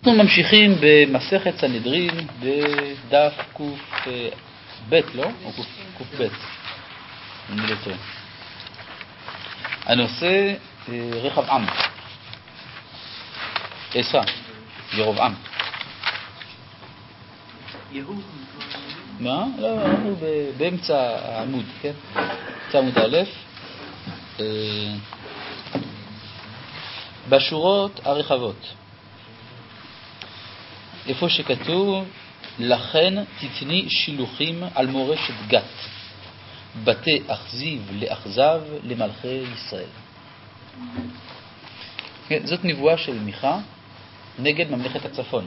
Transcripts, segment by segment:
אנחנו ממשיכים במסכת סנהדרין בדף ק"ב, לא? או ק"ב. אני לא טועה. הנושא רחבעם. ירבעם. מה? לא, אנחנו באמצע העמוד, כן? באמצע עמוד א', בשורות הרחבות. איפה שכתוב, לכן תתני שילוחים על מורשת גת, בתי אכזיב לאכזב למלכי ישראל. זאת נבואה של מיכה נגד ממלכת הצפון.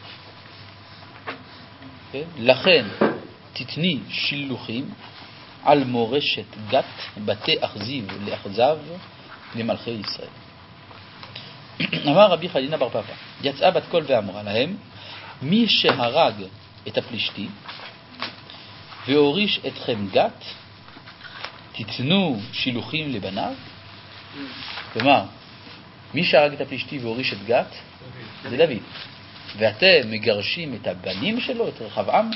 לכן תתני שילוחים על מורשת גת, בתי אכזיב לאכזב למלכי ישראל. אמר רבי חנינא בר פפא, יצאה בת קול ואמרה להם, מי שהרג את הפלישתי והוריש אתכם גת, תתנו שילוחים לבניו. כלומר, מי שהרג את הפלישתי והוריש את גת זה דוד, ואתם מגרשים את הבנים שלו, את רחבעם.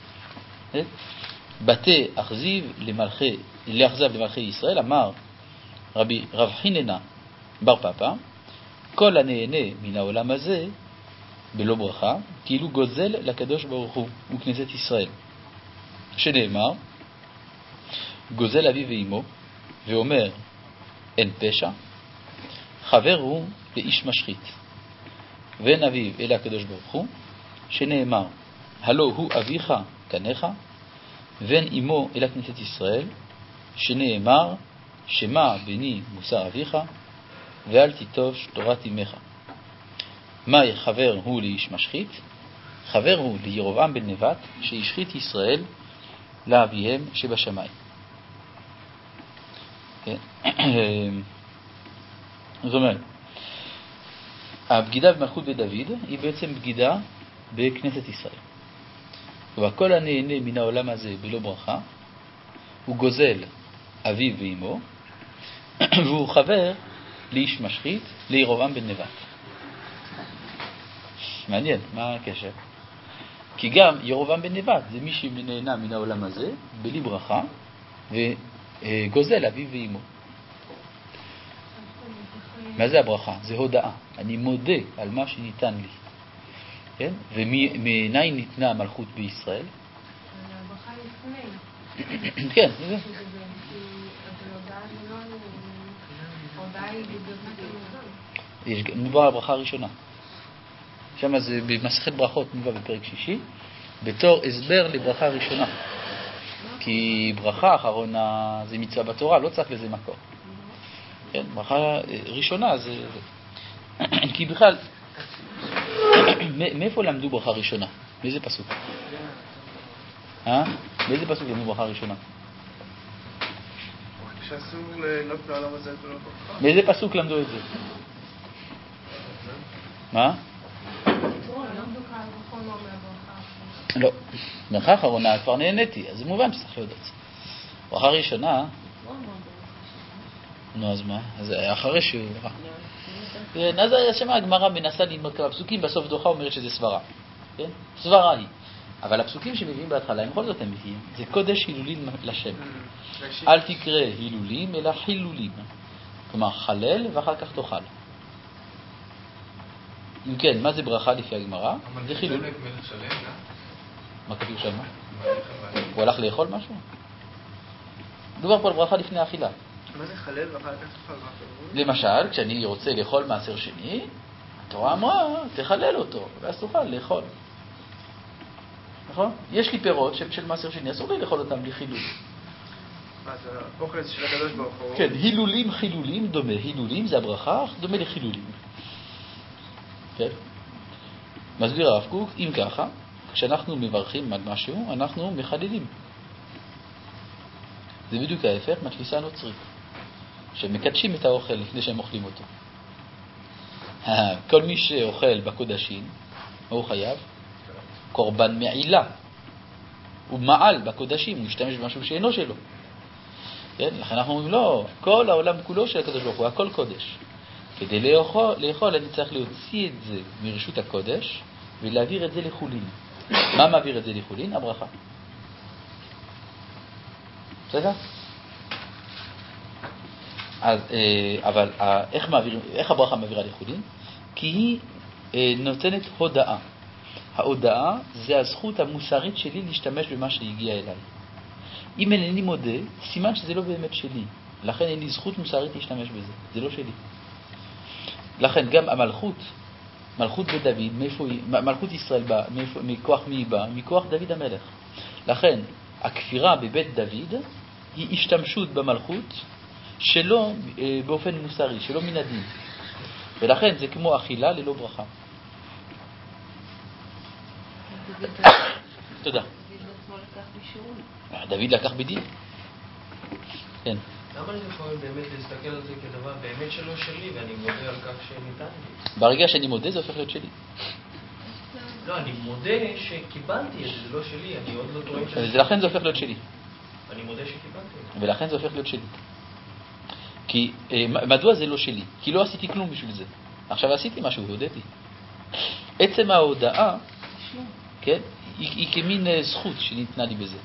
בתי אכזיב לאכזב למלכי ישראל. אמר רב חנינא בר פפא, כל הנהנה מן העולם הזה בלא ברכה, כאילו גוזל לקדוש ברוך הוא וכנסת ישראל. שנאמר, גוזל אביו ואמו, ואומר, אין פשע, חבר הוא לאיש משחית. ואין אביו אלא הקדוש ברוך הוא, שנאמר, הלא הוא אביך קניך, ואין אמו אלא כנסת ישראל, שנאמר, שמע בני מוסר אביך, ואל תיטוש תורת אמך. מה חבר הוא לאיש משחית? חבר הוא לירבעם בן נבט, שהשחית ישראל לאביהם שבשמיים. זאת אומרת, הבגידה במלכות בית דוד היא בעצם בגידה בכנסת ישראל. וכל הנהנה מן העולם הזה בלא ברכה, הוא גוזל אביו ואמו, והוא חבר לאיש משחית, לירבעם בן נבט. מעניין, מה הקשר? כי גם ירבעם בן נבט זה מי שנהנה מן העולם הזה בלי ברכה וגוזל אביו ואמו. מה זה הברכה? זה הודאה. אני מודה על מה שניתן לי. כן? ומעיני ניתנה המלכות בישראל? הברכה לפני. כן, זה. יש מובא הברכה הראשונה. שם זה במסכת ברכות מובא בפרק 6 בתור הסבר לברכה ראשונה. כי ברכה אחרונה זה מצווה בתורה, לא צריך לזה מקור. כן, ברכה ראשונה זה כי בכלל מאיפה למדו ברכה ראשונה? מאיזה פסוק? מאיזה פסוק למדו ברכה ראשונה? שאסור ליהנות מהעולם הזה בלא ברכה. מאיזה פסוק למדו את זה? מה? לא, ברכה אחרונה כבר נהניתי, אז זה מובן שצריך להודות. ברכה ראשונה, נו אז מה? אז אחרי שהוא אז שמה הגמרא מנסה ללמוד כמה פסוקים, בסוף דוחה אומרת שזה סברה. כן? סברה היא. אבל הפסוקים שמביאים בהתחלה, הם בכל זאת הם מביאים. זה קודש הילולים לשם. אל תקרא הילולים, אלא חילולים. כלומר, חלל ואחר כך תאכל. אם כן, מה זה ברכה לפי הגמרא? זה חילול. מה כתוב שם? הוא הלך לאכול משהו? דובר פה על ברכה לפני האכילה. מה זה חלל ואחר כך תאכל? למשל, כשאני רוצה לאכול מעשר שני, התורה אמרה, תחלל אותו, ואז תוכל לאכול. נכון? יש לי פירות של מעשר שני, אסור לי לאכול אותם בלי חילול. מה זה? האוכל של הקדוש ברוך הוא? כן, הילולים, חילולים, דומה. הילולים זה הברכה, דומה לחילולים. כן? מסביר הרב קוק, אם ככה, כשאנחנו מברכים על משהו, אנחנו מחדדים. זה בדיוק ההפך מהתפיסה הנוצרית, שמקדשים את האוכל לפני שהם אוכלים אותו. כל מי שאוכל בקודשים, מה הוא חייב? קורבן מעילה. הוא מעל בקודשים, הוא משתמש במשהו שאינו שלו. כן? לכן אנחנו אומרים, לא, כל העולם כולו של הקדוש ברוך הוא, הכל קודש. כדי לאכול אני צריך להוציא את זה מרשות הקודש ולהעביר את זה לחולין. מה מעביר את זה לחולין? הברכה. בסדר? אז, אבל איך הברכה מעבירה לחולין? כי היא נותנת הודעה. ההודעה זה הזכות המוסרית שלי להשתמש במה שהגיע אליי. אם אינני מודה, סימן שזה לא באמת שלי. לכן אין לי זכות מוסרית להשתמש בזה. זה לא שלי. לכן גם המלכות, מלכות בית דוד, מלכות ישראל באה, מכוח מי היא באה? מכוח דוד המלך. לכן הכפירה בבית דוד היא השתמשות במלכות שלא באופן מוסרי, שלא מן הדין. ולכן זה כמו אכילה ללא ברכה. תודה. דוד לקח בדין. כן. למה אני יכול באמת להסתכל על זה כדבר באמת שלא שלי ואני מודה על כך שניתן לי? ברגע שאני מודה זה הופך להיות שלי. לא, אני מודה שקיבלתי את זה, זה לא שלי, אני עוד לא טוען שזה... ולכן זה הופך להיות שלי. אני מודה שקיבלתי את זה. ולכן זה הופך להיות שלי. כי מדוע זה לא שלי? כי לא עשיתי כלום בשביל זה. עכשיו עשיתי משהו, הודיתי. עצם ההודעה, כן, היא כמין זכות שניתנה לי בזה.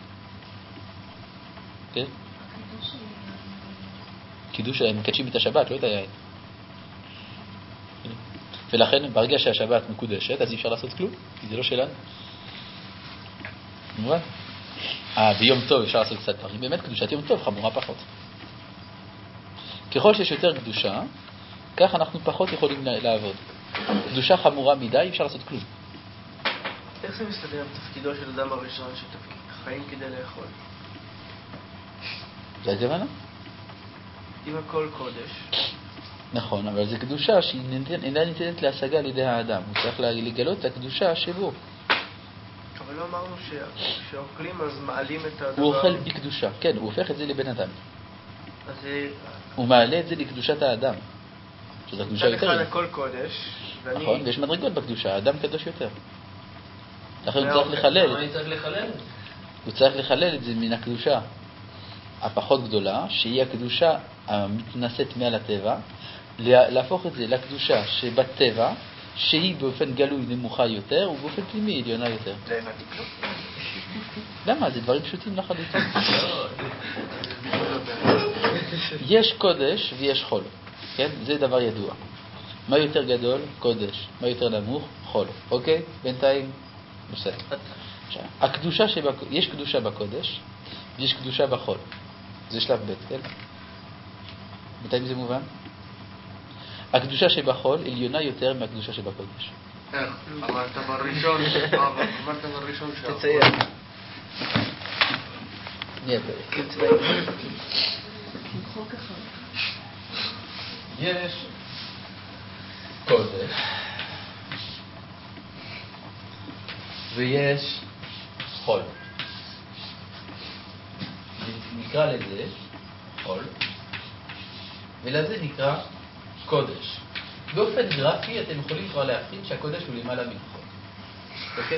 כן? קידוש, הם מקדשים את השבת, לא את היין. ולכן ברגע שהשבת מקודשת, אז אי אפשר לעשות כלום, כי זה לא שלנו. מובן? ביום טוב אפשר לעשות קצת דברים. באמת קדושת יום טוב חמורה פחות. ככל שיש יותר קדושה, כך אנחנו פחות יכולים לעבוד. קדושה חמורה מדי, אי אפשר לעשות כלום. איך זה מסתדר עם תפקידו של אדם הראשון שתפקיד חיים כדי לאכול? זה הכוונה? אם הכל קודש. נכון, אבל זו קדושה שהיא אינה ניתנת להשגה על ידי האדם. הוא צריך לגלות את הקדושה שבו. אבל לא אמרנו שאוכלים אז מעלים את הדבר. הוא אוכל בקדושה, כן, הוא הופך את זה לבן אדם. אז הוא מעלה את זה לקדושת האדם. שזו הקדושה יותר. אחד הכל קודש. נכון, ויש מדרגות בקדושה, האדם קדוש יותר. לכן הוא צריך לחלל. למה אני צריך לחלל? הוא צריך לחלל את זה מן הקדושה הפחות גדולה, שהיא הקדושה המתנשאת מעל הטבע, להפוך את זה לקדושה שבטבע, שהיא באופן גלוי נמוכה יותר, ובאופן פנימי עליונה יותר. זה הבנתי כלום. למה? זה דברים פשוטים לחלוטין. יש קודש ויש חול, כן? זה דבר ידוע. מה יותר גדול? קודש. מה יותר נמוך? חול. אוקיי? בינתיים, בסדר. הקדושה יש קדושה בקודש, ויש קדושה בחול. זה שלב ב', כן? בינתיים זה מובן? הקדושה שבחול עליונה יותר מהקדושה שבקודש. אמרת בראשון תציין. נהיה פרק. יש קודש ויש חול. נקרא לזה חול ולזה נקרא קודש. באופן גרפי אתם יכולים כבר להבחין שהקודש הוא למעלה מחול. אוקיי?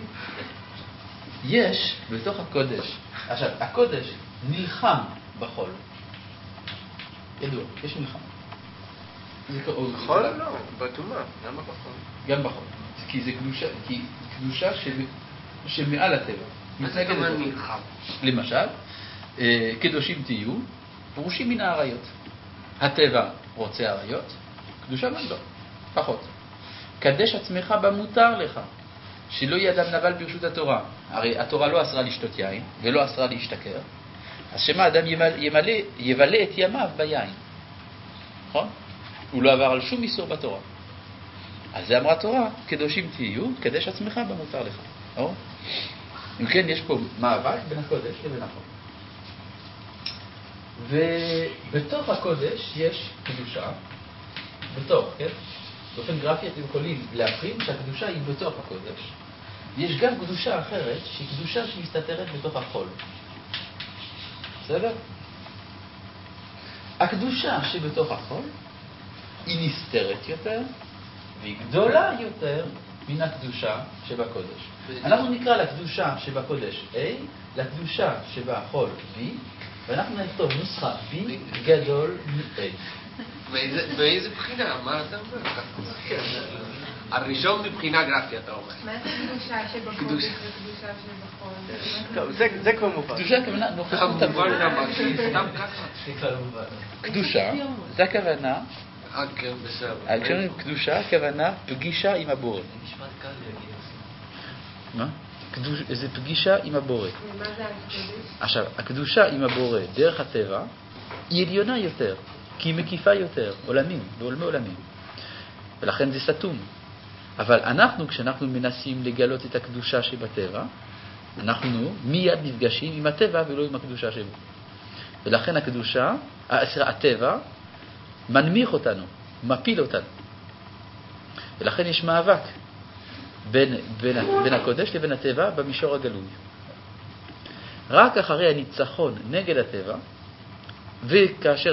יש בתוך הקודש, עכשיו הקודש נלחם בחול. ידוע, יש מלחמה. בחול? לא, בטומאה, למה בחול? גם בחול. כי זה קדושה שמעל הטבע. מה זה כמה נלחם? למשל, קדושים תהיו, פרושים מן האריות. הטבע רוצה אריות, קדושה לא, פחות. קדש עצמך במותר לך, שלא יהיה אדם נבל ברשות התורה. הרי התורה לא אסרה לשתות יין, ולא אסרה להשתכר, אז שמה אדם יבלה את ימיו ביין. נכון? הוא לא עבר על שום איסור בתורה. אז זה אמרה תורה, קדושים תהיו, קדש עצמך במותר לך. או? אם כן, יש פה מאבק בין הקודש לבין החול. ובתוך הקודש יש קדושה, כן? באופן גרפי אתם יכולים להבחין שהקדושה היא בתוך הקודש. יש גם קדושה אחרת, שהיא קדושה שמסתתרת בתוך החול. בסדר? הקדושה שבתוך החול היא נסתרת יותר, והיא גדולה יותר מן הקדושה שבקודש. אנחנו נקרא לקדושה שבקודש A, לקדושה שבחול B, ואנחנו נכתוב נוסחה B גדול מ-A. באיזה בחינה? מה אתה אומר? הראשון מבחינה גרפית, אתה אומר. מה זה קדושה שבחול וקדושה שבחול? טוב, זה כבר מובן. קדושה הכוונה נוכחות הבורא. סתם ככה. קדושה, זה הכוונה, כן, בסדר. כשאומרים קדושה, הכוונה פגישה עם הבורא. נשמע קל להגיד. מה? זה פגישה עם הבורא. ומה זה הקדוש? עכשיו, הקדושה עם הבורא דרך הטבע היא עליונה יותר, כי היא מקיפה יותר, עולמים, בעולמי עולמים. ולכן זה סתום. אבל אנחנו, כשאנחנו מנסים לגלות את הקדושה שבטבע, אנחנו מיד נפגשים עם הטבע ולא עם הקדושה שבו. ולכן הטבע מנמיך אותנו, מפיל אותנו. ולכן יש מאבק בין הקודש לבין הטבע במישור הגלוי. רק אחרי הניצחון נגד הטבע, וכאשר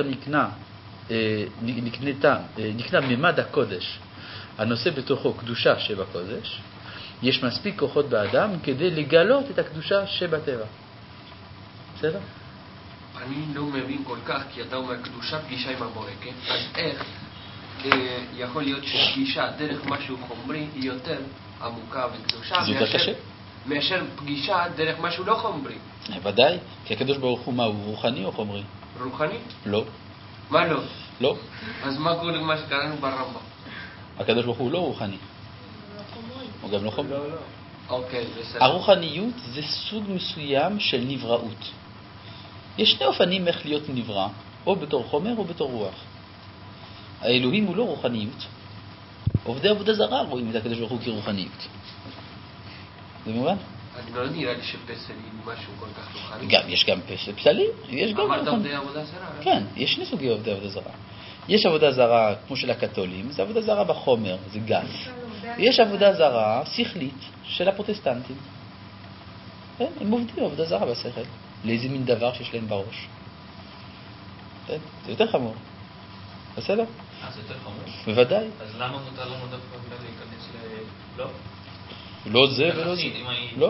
נקנה ממד הקודש, הנושא בתוכו קדושה שבקודש, יש מספיק כוחות באדם כדי לגלות את הקדושה שבטבע. בסדר? אני לא מבין כל כך, כי אתה אומר קדושה פגישה עם הבורא, כן? אז איך יכול להיות שפגישה דרך משהו חומרי היא יותר עמוקה וקדושה מאשר פגישה דרך משהו לא חומרי? ודאי, כי הקדוש ברוך הוא מה, הוא רוחני או חומרי? רוחני? לא. מה לא? לא. אז מה קורה למה שקראנו ברמב"ם? הקדוש ברוך הוא לא רוחני. הוא גם לא חומרי. אוקיי, בסדר. הרוחניות זה סוג מסוים של נבראות. יש שני אופנים איך להיות נברא, או בתור חומר או בתור רוח. האלוהים הוא לא רוחניות. עובדי עבודה זרה רואים את הקדוש ברוך הוא כרוחניות. זה מובן? אני לא נראה לי שפסל היא משהו כל כך רוחני. יש גם פסלים. אמרת עובדי עבודה זרה? כן, יש שני סוגי עובדי עבודה זרה. יש עבודה זרה כמו של הקתולים, זה עבודה זרה בחומר, זה גס. יש עבודה זרה שכלית של הפרוטסטנטים. הם עובדים עבודה זרה בשכל. לאיזה מין דבר שיש להם בראש. זה יותר חמור. בסדר? זה יותר חמור? בוודאי. אז למה מותר לנו דווקא להיכנס לא? לא זה ולא זה. לא.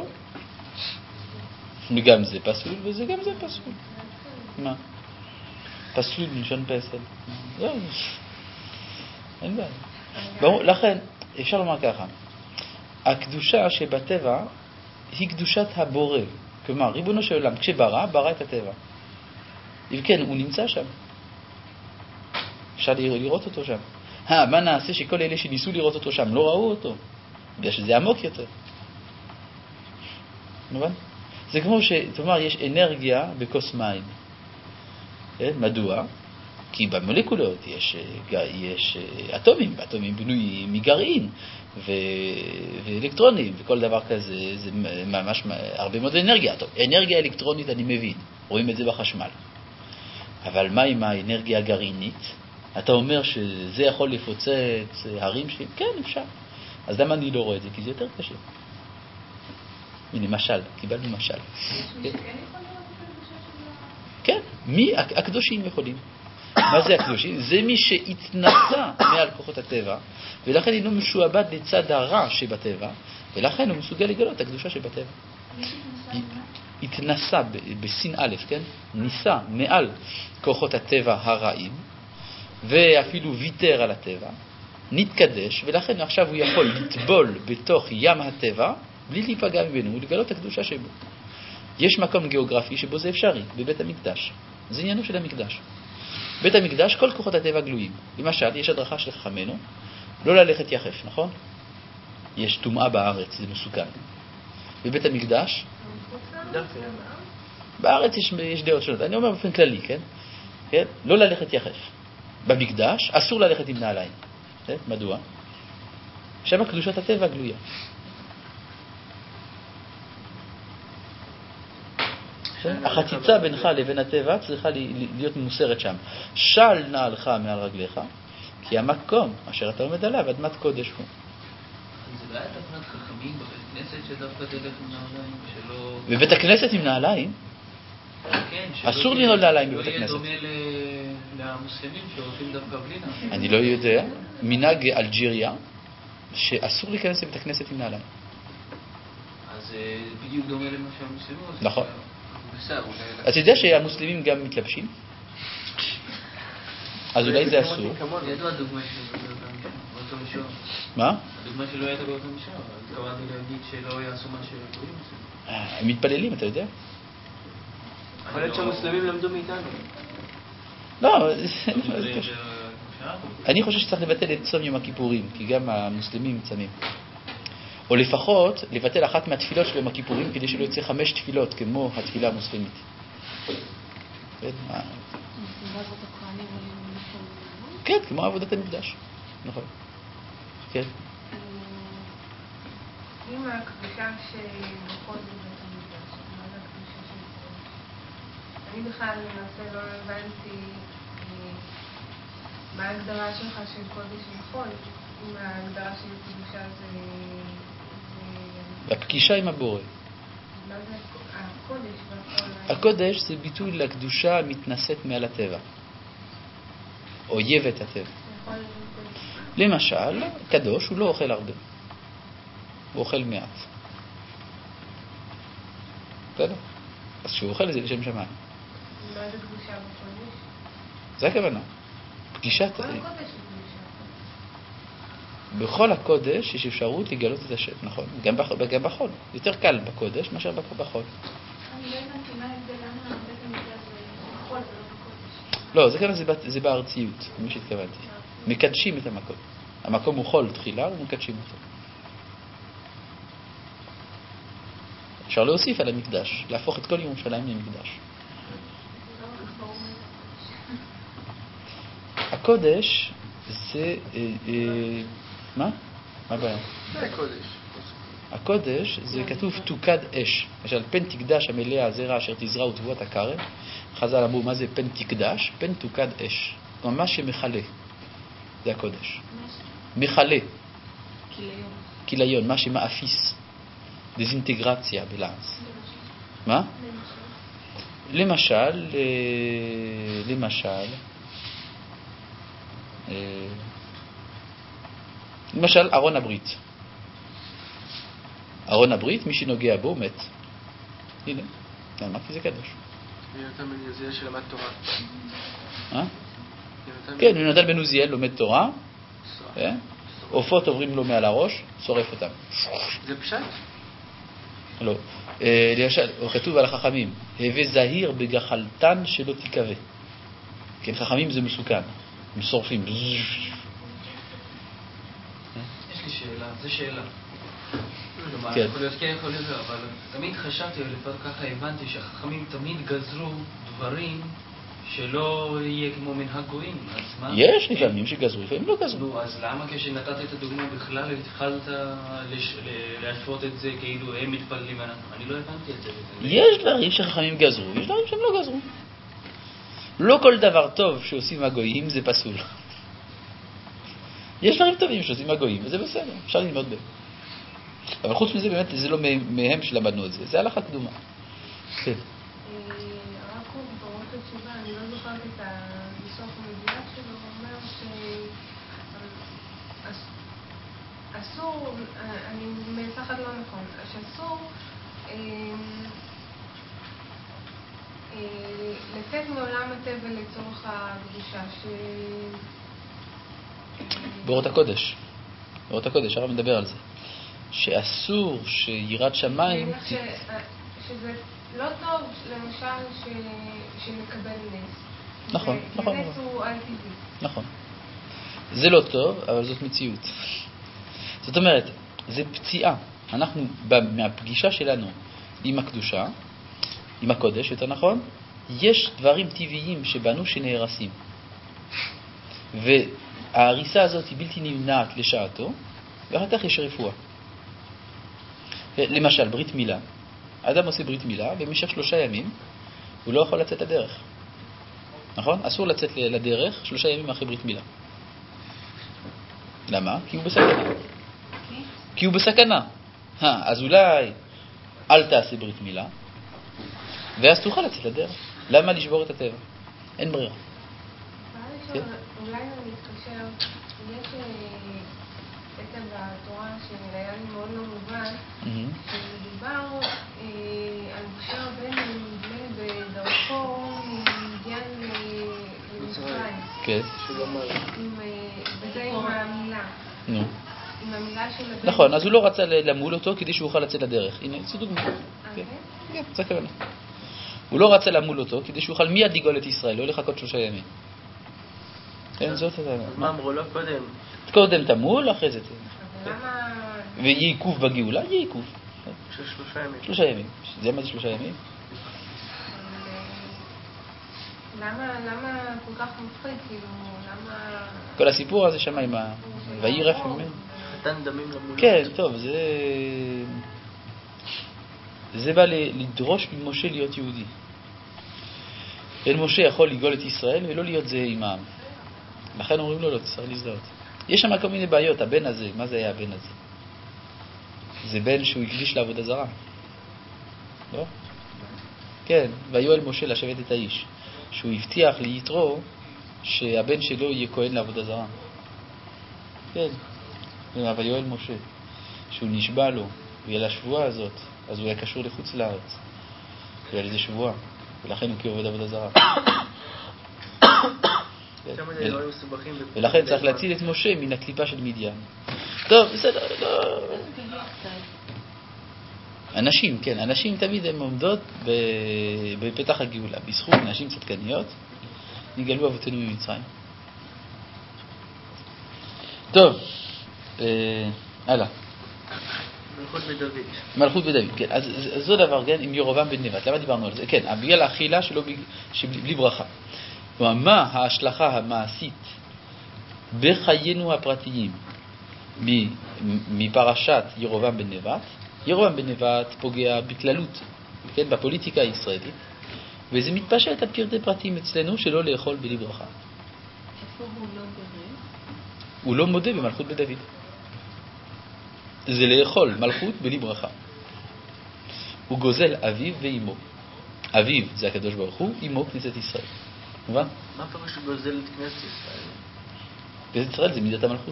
גם זה פסול וזה גם זה פסול. מה? פסול מלשון פסל. זהו. אין בעיה. ברור, לכן, אפשר לומר ככה. הקדושה שבטבע היא קדושת הבורא. כלומר, ריבונו של עולם, כשברא את הטבע. וכן, הוא נמצא שם. אפשר לראות אותו שם. מה נעשה שכל אלה שניסו לראות אותו שם לא ראו אותו? בגלל שזה עמוק יותר. מובן? זה כמו שתאמר, יש אנרגיה בכוס מים. מדוע? כי במולקולות יש אטומים, ואטומים בנויים מגרעין ואלקטרונים, וכל דבר כזה, זה ממש הרבה מאוד אנרגיה. טוב, אנרגיה אלקטרונית אני מבין, רואים את זה בחשמל. אבל מה עם האנרגיה הגרעינית? אתה אומר שזה יכול לפוצץ הרים שלי? כן, אפשר. אז למה אני לא רואה את זה? כי זה יותר קשה. הנה, משל, קיבלנו משל. כן, הקדושים יכולים. מה זה הקדושים? זה מי שהתנסה מעל כוחות הטבע, ולכן אינו משועבד לצד הרע שבטבע, ולכן הוא מסוגל לגלות את הקדושה שבטבע. התנסה בסין א', כן? ניסה מעל כוחות הטבע הרעים, ואפילו ויתר על הטבע, נתקדש, ולכן עכשיו הוא יכול לטבול בתוך ים הטבע, בלי להיפגע ממנו, ולגלות את הקדושה שבו. יש מקום גיאוגרפי שבו זה אפשרי, בבית המקדש. זה עניינו של המקדש. בית המקדש, כל כוחות הטבע גלויים. למשל, יש הדרכה של חכמנו, לא ללכת יחף, נכון? יש טומאה בארץ, זה מסוכן. בבית המקדש, בארץ יש דעות שונות. אני אומר באופן כללי, כן? לא ללכת יחף. במקדש, אסור ללכת עם נעליים. מדוע? שם קדושת הטבע גלויה. החציצה בינך לבין הטבע צריכה להיות מוסרת שם. של נעלך מעל רגליך, כי המקום אשר אתה עומד עליו אדמת קודש הוא. זה לא היה תפנת חכמים בבית כנסת שדווקא תלך עם נעליים שלא... בבית הכנסת עם נעליים? כן, אסור לנעול נעליים בבית הכנסת. לא יהיה דומה למוסלמים שהולכים דווקא בלי נעליים. אני לא יודע. מנהג אלג'יריה שאסור להיכנס לבית הכנסת עם נעליים. אז בדיוק דומה למה שהמוסלמים עושים. נכון. אתה יודע שהמוסלמים גם מתלבשים? אז אולי זה אסור. ידוע הדוגמה שלו באותו מישור. מה? הדוגמה שלו הייתה באותו מישור. אז קראתי להגיד שלא יעשו מה שגויים עושים. הם מתפללים, אתה יודע? יכול להיות שהמוסלמים למדו מאיתנו. לא, אני חושב שצריך לבטל את צום יום הכיפורים, כי גם המוסלמים צמים. או לפחות לבטל אחת מהתפילות של יום הכיפורים, כדי שלא יצא 5 תפילות, כמו התפילה המוסלמית. כן, כמו עבודת המקדש. נכון. כן. אם הקדושה שבכל זה בית המקדש, מה זה הקדושה של קודש? אני בכלל למעשה לא הבנתי מה ההגדרה שלך של קודש וחול, אם ההגדרה של קדושה זה... הפגישה עם הבורא. מה זה הקודש והחול? הקודש זה ביטוי לקדושה המתנשאת מעל הטבע. אויבת הטבע. למשל, קדוש הוא לא אוכל הרבה. הוא אוכל מעט. בסדר? אז כשהוא אוכל זה לשם שמיים. מה זה קדושה בקודש? זה הכוונה. פגישת... כל הקודש הוא קדושה. בכל הקודש יש אפשרות לגלות את השם, נכון? גם בחול. יותר קל בקודש מאשר בחול. אני לא הבנתי מה ההבדל למה בית המקדש זה בחול ולא בקודש. לא, זה כמה זה בארציות, מי שהתכוונתי. מקדשים את המקום. המקום הוא חול תחילה ומקדשים אותו. אפשר להוסיף על המקדש, להפוך את כל ירושלים למקדש. הקודש זה... מה? מה הבעיה? זה הקודש. הקודש זה כתוב תוקד אש. למשל, פן תקדש המלאה הזרע אשר תזרע ותבואת הכרם. חז"ל אמרו, מה זה פן תקדש? פן תוקד אש. ממש שמחלה. זה הקודש. מחלה. כיליון, מה שמאפיס. דזינטגרציה בלעז. מה? למשל, ארון הברית. ארון הברית, מי שנוגע בו מת. הנה, למה? כי זה קדוש. יונתן בן עוזיאל שלמד תורה. כן, יונתן בן עוזיאל לומד תורה. עופות עוברים לו מעל הראש, שורף אותם. זה פשט? לא. למשל, כתוב על החכמים, הווה זהיר בגחלתן שלא תיקווה. כן, חכמים זה מסוכן. הם שורפים. יש לי שאלה, זו שאלה. כן. יכול להיות כן, יכול להיות לא, אבל תמיד חשבתי, ולפעמים ככה הבנתי שהחכמים תמיד גזרו דברים שלא יהיה כמו מנהג גויים. יש לפעמים שגזרו, לפעמים לא גזרו. אז למה כשנתת את הדוגמה בכלל התחלת להשוות את זה כאילו הם מתפללים? אני לא הבנתי את זה. יש דברים שחכמים גזרו, יש דברים שהם לא גזרו. לא כל דבר טוב שעושים הגויים זה פסול. יש דברים טובים שעושים הגויים, וזה בסדר, אפשר ללמוד בהם. אבל חוץ מזה, באמת, זה לא מהם שלמדנו את זה. זה הלכה קדומה. כן. הרב קוק, ברוך התשובה, אני לא זוכרת את הניסוח המדויק שלו, הוא אומר שאסור, אני מנסחת לא נכון, שאסור לצאת מעולם הטבע לצורך הקדושה, באורות הקודש. באורות הקודש, הרב מדבר על זה. שאסור שיראת שמיים... שזה לא טוב, למשל, שנקבל נס. נכון, נכון. כי נס הוא על טבעי. נכון. זה לא טוב, אבל זאת מציאות. זאת אומרת, זה פציעה. אנחנו, מהפגישה שלנו עם הקדושה, עם הקודש, יותר נכון, יש דברים טבעיים שבנו שנהרסים. וההריסה הזאת היא בלתי נמנעת לשעתו, ואחר כך יש רפואה. למשל, ברית מילה. האדם עושה ברית מילה, במשך 3 ימים הוא לא יכול לצאת לדרך. נכון? אסור לצאת לדרך 3 ימים אחרי ברית מילה. למה? כי הוא בסכנה. כי הוא בסכנה. אז אולי אל תעשה ברית מילה, ואז תוכל לצאת לדרך. למה לשבור את הטבע? אין ברירה. אולי אני מתקשר, יש קטע בתורה שהיה לי מאוד לא מובן, שמדובר על משה רבנו בדרכו ממדיין למצרים. כן. וזה עם המילה. נו. עם המילה של הבן. נכון, אז הוא לא רצה למול אותו כדי שהוא יוכל לצאת לדרך. הנה, זו דוגמה. כן, זה הכוונה. הוא לא רצה למול אותו כדי שהוא יוכל מיד לגאול את ישראל, לא לחכות 3 ימים. כן, זאת הכוונה. אז מה אמרו לו קודם? קודם תמול, אחרי זה. אבל למה... ויהיה עיכוב בגאולה, יהיה עיכוב. של 3 ימים. 3 ימים. זה מה זה 3 ימים? למה כל כך מפחיד? כאילו, למה... כל הסיפור הזה שם עם וירף ממנו. חתן דמים למולות. כן, טוב, זה בא לדרוש ממשה להיות יהודי. אין משה יכול לגאול את ישראל ולא להיות זה עם העם. לכן אומרים לו, לא, צריך להזדהות. יש שם כל מיני בעיות. הבן הזה, מה זה היה הבן הזה? זה בן שהוא הקדיש לעבודה זרה. לא? כן, ויואל משה לשבת את האיש. שהוא הבטיח ליתרו שהבן שלו יהיה כהן לעבודה זרה. כן, ויואל משה. שהוא נשבע לו, ועל השבועה הזאת, אז הוא היה קשור לחוץ לארץ. ועל זה שבועה, ולכן הוא כעובד עבודה זרה. ולכן צריך להציל את משה מן הקליפה של מדיין. טוב, בסדר, לא... אנשים, כן, אנשים תמיד הן עומדות בפתח הגאולה. בזכות נשים צדקניות נגאלו אבותינו ממצרים. טוב, הלאה. מלכות בדוד. מלכות בדוד, כן. אז זו דבר, כן, עם ירובעם בן נבט. למה דיברנו על זה? כן, בגלל האכילה שלו בלי ברכה. כלומר, מה ההשלכה המעשית בחיינו הפרטיים מפרשת ירובעם בן נבט? ירובעם בן נבט פוגע בכללות, כן, בפוליטיקה הישראלית, וזה מתפשט על פרטי פרטים אצלנו שלא לאכול בלי ברכה. איפה הוא לא דרך? הוא לא מודה במלכות בדוד. זה לאכול מלכות בלי ברכה. הוא גוזל אביו ואימו. אביו זה הקדוש ברוך הוא, אימו כנסת ישראל. מובן? מה פירוש שהוא גוזל את כנסת ישראל? כנסת ישראל זה מידת המלכות.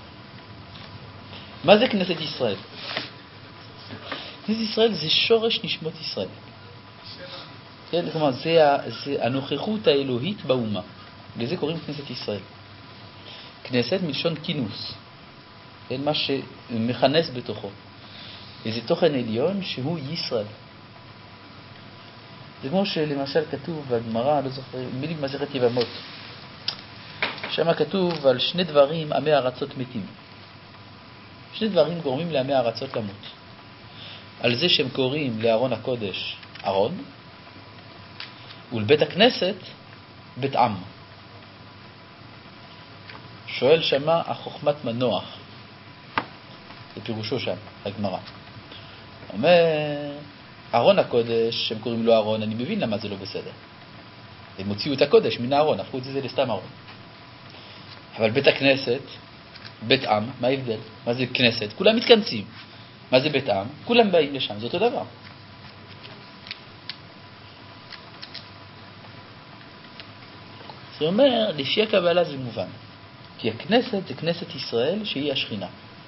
מה זה כנסת ישראל? כנסת ישראל זה שורש נשמות ישראל. כן, כלומר, זה הנוכחות האלוהית באומה. לזה קוראים כנסת ישראל. כנסת מלשון כינוס. כן, מה שמכנס בתוכו. איזה תוכן עליון שהוא ישראל. זה כמו שלמשל כתוב בגמרא, לא זוכר, מילים מסכת יבמות. שם כתוב על 2 דברים עמי ארצות מתים. 2 דברים גורמים לעמי ארצות למות. על זה שהם קוראים לארון הקודש ארון, ולבית הכנסת בית עם. שואל שמה החוכמת מנוח. זה פירושו שם, הגמרא. אומר, ארון הקודש, שהם קוראים לו ארון, אני מבין למה זה לא בסדר. הם הוציאו את הקודש מן הארון, הפכו את זה לסתם ארון. אבל בית הכנסת, בית עם, מה ההבדל? מה זה כנסת? כולם מתכנסים. מה זה בית עם? כולם באים לשם, זה אותו דבר. זה אומר, לפי הקבלה זה מובן. כי הכנסת זה כנסת ישראל שהיא השכינה.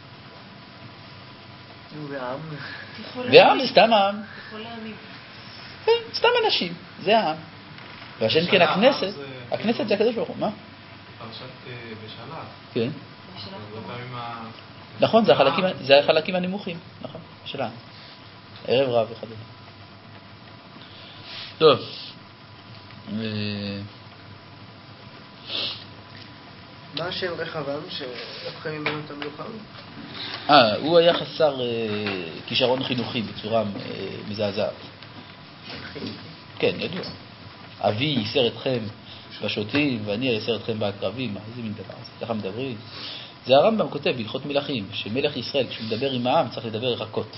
והעם? והעם זה סתם העם. יכול להאמין. כן, סתם אנשים, זה העם. והשם כן הכנסת, הכנסת זה הקדוש ברוך הוא, מה? פרשת בשלח. כן. בשלח. נכון, זה החלקים הנמוכים, נכון, של העם. ערב רב וכדומה. טוב. מה השם רחבעם שהפכם ממנו את המלוכה? הוא היה חסר כישרון חינוכי בצורה מזעזעת. כן, ידוע. אבי ייסר אתכם בשוטים ואני ייסר אתכם בעקרבים. איזה מין דבר זה? ככה מדברים. זה הרמב"ם כותב בהלכות מלכים, שמלך ישראל כשהוא מדבר עם העם צריך לדבר רכות.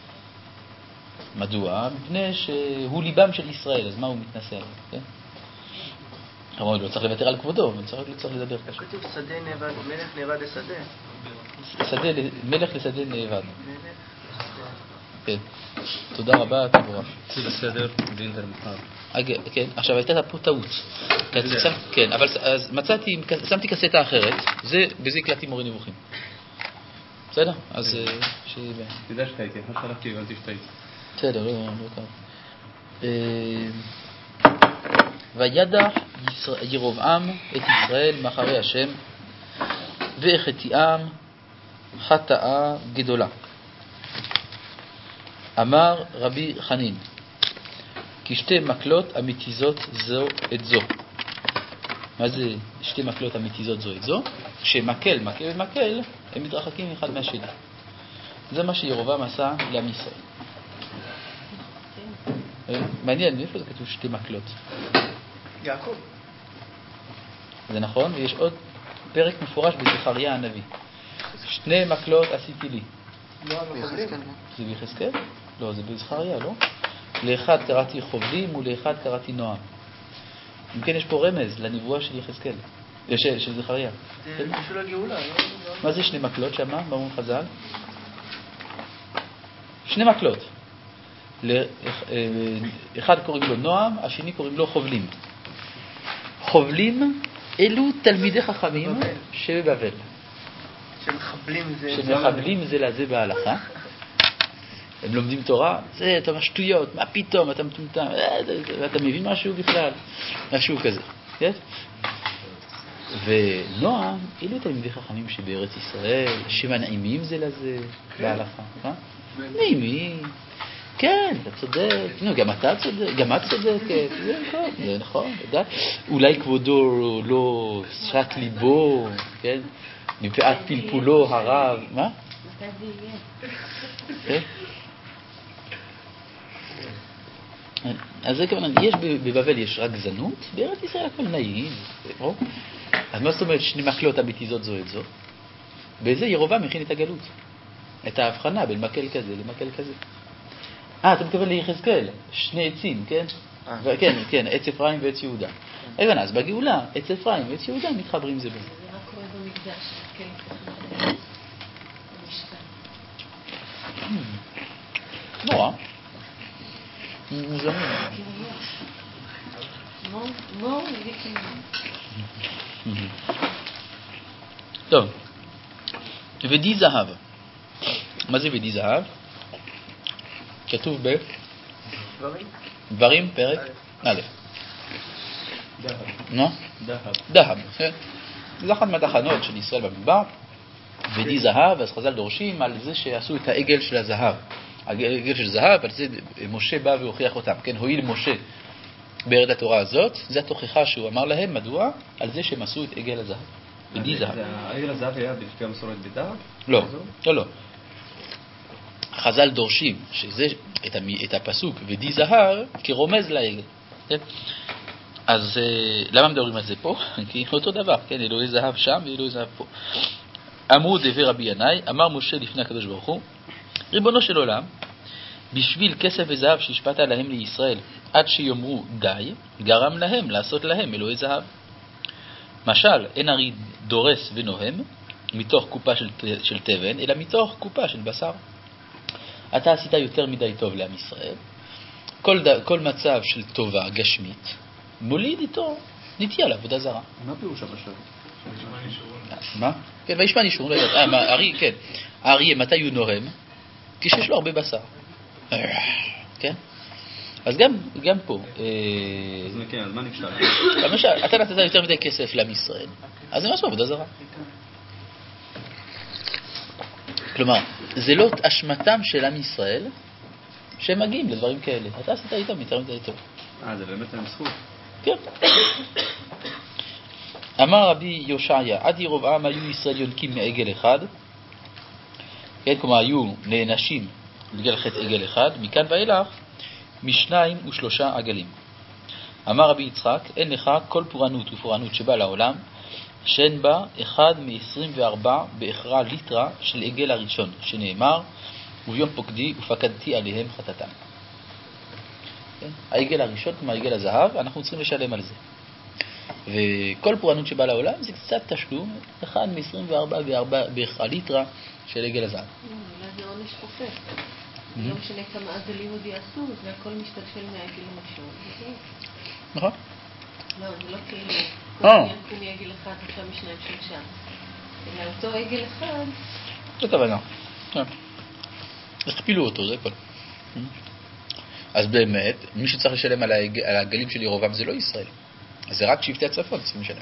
מדוע? מפני שהוא ליבם של ישראל, אז מה הוא מתנשא עליו? כן? כלומר, לא צריך לוותר על כבודו, אבל לא צריך לדבר קשה. כתוב שדה נאבד, מלך נאבד לשדה. מלך לשדה נאבד. כן. תודה רבה, תבורך. זה בסדר, דינדר מחר. כן, עכשיו הייתה פה טעות. כן, אבל מצאתי, שמתי קסטה אחרת, בזה הקלטתי מורה נבוכים. בסדר? אז תדע שטעיתי, אחר שלחתי, אבל תשטעיתי. בסדר, לא קרה. וידע ירבעם את ישראל מאחרי השם, והחטיאם חטאה גדולה. אמר רבי חנין, כי שתי מקלות המתיזות זו את זו. מה זה שתי מקלות המתיזות זו את זו? כשמקל, מקל ומקל, הם מתרחקים אחד מהשני. זה מה שירבעם עשה לעם ישראל. מעניין, איפה זה כתוב שתי מקלות? יעקב. זה נכון, ויש עוד פרק מפורש בזכריה הנביא. שני מקלות עשיתי לי. זה ביחזקאל? לא, זה בזכריה, לא? לאחד קראתי חובלים ולאחד קראתי נועם. אם כן, יש פה רמז לנבואה של יחזקאל, של זכריה. זה בשביל הגאולה, לא? מה זה שני מקלות שמה? באומרים חז"ל? שני מקלות. אחד קוראים לו נועם, השני קוראים לו חובלים. חובלים אלו תלמידי חכמים שבבבל. שמחבלים זה לזה בהלכה. הם לומדים תורה, זה, אתה שטויות, מה פתאום, אתה מטומטם, אתה מבין משהו בכלל, משהו כזה, כן? ונועם, אלו תלמידי חכמים שבארץ ישראל, שמנעימים זה לזה בהלכה, נעימים, כן, אתה צודק, גם אתה צודק, גם את צודקת, זה נכון, אולי כבודו לא שק ליבו, כן? מפאת פלפולו הרב, מה? מתי זה יהיה? כן? אז זה כמובן, יש בבבל יש רק זנות, בארץ ישראל הכל נעים, אז מה זאת אומרת שני מקלות המתיזות זו את זו? בזה ירבעם מכין את הגלות, את ההבחנה בין מקל כזה למקל כזה. אתה מתכוון ליחזקאל, שני עצים, כן? כן, עץ אפרים ועץ יהודה. אז בגאולה, עץ אפרים ועץ יהודה מתחברים זה בזה. זה רק קורה במקדש, כן, במשכן. נורא. מוזמים. מור ויקנים. טוב. ודי זהב. מה זה ודי זהב? כתוב דברים, פרק א'. דהב. זה אחת מהתחנות של ישראל במדבר. ודי זהב, אז חז"ל דורשים על זה שעשו את העגל של הזהב. העגל של זהב, על זה משה בא והוכיח אותם. כן, הועיל משה בארץ התורה הזאת, זה התוכחה שהוא אמר להם, מדוע? על זה שהם עשו את עגל הזהב. ודי זהב. העגל הזהב היה בפי המסורת בדהב? לא. חז"ל דורשים שזה את הפסוק ודי זהב כרומז לעגל. כן? אז למה מדברים על זה פה? כי אותו דבר, כן, אלוהי זהב שם ואלוהי זהב פה. אמרו דבי רבי ינאי, אמר משה לפני הקדוש ברוך הוא, ריבונו של עולם, בשביל כסף וזהב שהשפעת להם לישראל, עד שיאמרו די, גרם להם לעשות להם אלוהי זהב. משל, אין הרי דורס ונוהם מתוך קופה של תבן, אלא מתוך קופה של בשר. אתה עשית יותר מדי טוב לעם ישראל. כל מצב של טובה גשמית מוליד איתו נטייה לעבודה זרה. מה פירוש המשל? מה? כן, וישמע נשארו, לא יודעת. הארי, כן. האריה, מתי הוא נוהם? כשיש לו הרבה בשר. כן? אז גם פה. אז כן, אז מה נפשל? למשל, אתה נתת יותר מדי כסף לעם ישראל, אז זה משהו עבודה זרה. כלומר, זה לא אשמתם של עם ישראל שהם מגיעים לדברים כאלה. אתה עשית איתם יותר מדי טוב. זה באמת אין זכות. כן. אמר רבי יושעיה, עד ירבעם היו ישראל יונקים מעגל אחד, כן, כלומר היו נענשים בגלל חטא עגל אחד, מכאן ואילך משניים ושלושה עגלים. אמר רבי יצחק, אין לך כל פורענות ופורענות שבא לעולם, שאין בה אחד מ-24 באחרא ליטרה של עגל הראשון, שנאמר, וביום פוקדי ופקדתי עליהם חטאתם. כן? העגל הראשון, כמו העגל הזהב, אנחנו צריכים לשלם על זה. וכל פורענות שבא לעולם זה קצת תשלום, אחד מ-24 באחרא ליטרה של עגל הזהב. אולי זה עונש חופף. לא משנה כמה עגלים עוד יעשו, זה הכל משתלשל מהעגל הראשון. נכון? לא, זה לא כאילו, כל ינקו מעגל אחד, עכשיו משניים שלושה. אלא אותו עגל אחד... זה כוונה. הכפילו אותו, זה כל. אז באמת, מי שצריך לשלם על העגלים של ירבעם זה לא ישראל. זה רק שבטי הצפון, צריכים לשלם.